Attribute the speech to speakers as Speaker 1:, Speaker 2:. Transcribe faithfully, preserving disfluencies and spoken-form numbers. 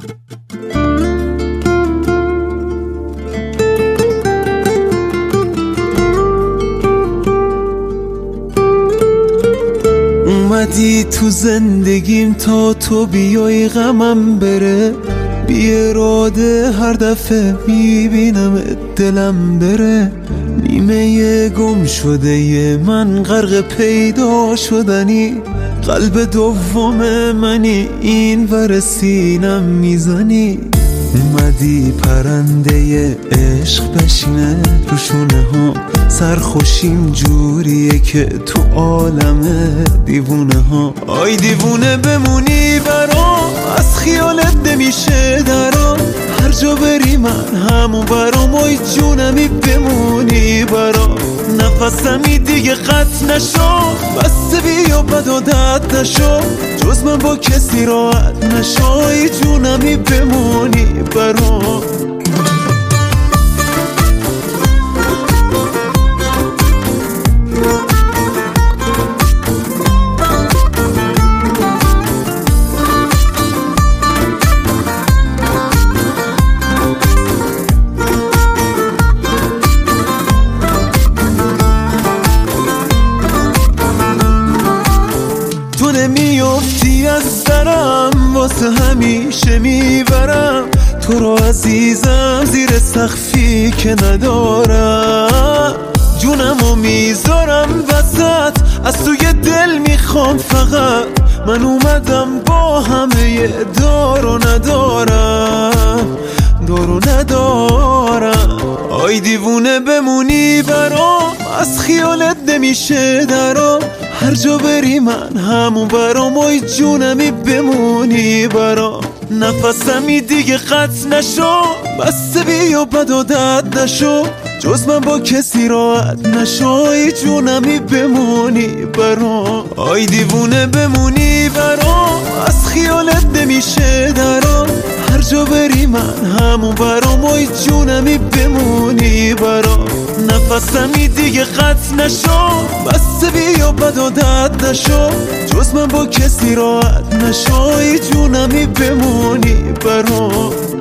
Speaker 1: اومدی تو زندگیم تا تو بیای غمم بره، بی اراده هر دفعه میبینم دلم بره. نیمه گم شده ی من غرق پیدا شدنی، قلب دوم منی این ور سینم میزنی. اومدی پرنده عشق بشینه رو شونه ها، سرخوشیم جوریه که تو عالم دیوونه ها. آی دیوونه بمونی برام، از خیالت نمیشه درام، هر جا بری من همون برام. آی جونمی بمونی برام، نفسمی دیگه قطع نشو، بسته بیا بد و دد نشو، جز من با کسی راحت نشو. آی جونمی بمونی برام. نمیافتی از درم، واسه همیشه میبرم تو رو عزیزم، زیر سقفی که ندارم. جونمو میذارم وسط، از توی دل میخوام فقط، من اومدم با همه دار و ندارم، دار و ندارم. آی دیوونه بمونی برام، از خیالت نمیشه درام، هر جا بری من همون برام. آی جونمی بمونی برام، نفسمی دیگه قطع نشو، بسته بیا بد و دد نشو، جز من با کسی راحت نشو. آی جونمی بمونی برام. آی دیوونه بمونی برام، از خیالت نمیشه درام، هر جا بری من همون برام. آی جونمی بمونی برام، نفسمی دیگه قطع نشو، بسته بیا بد و دد نشو، جز من با کسی راحت نشو. آی جونمی بمونی برام.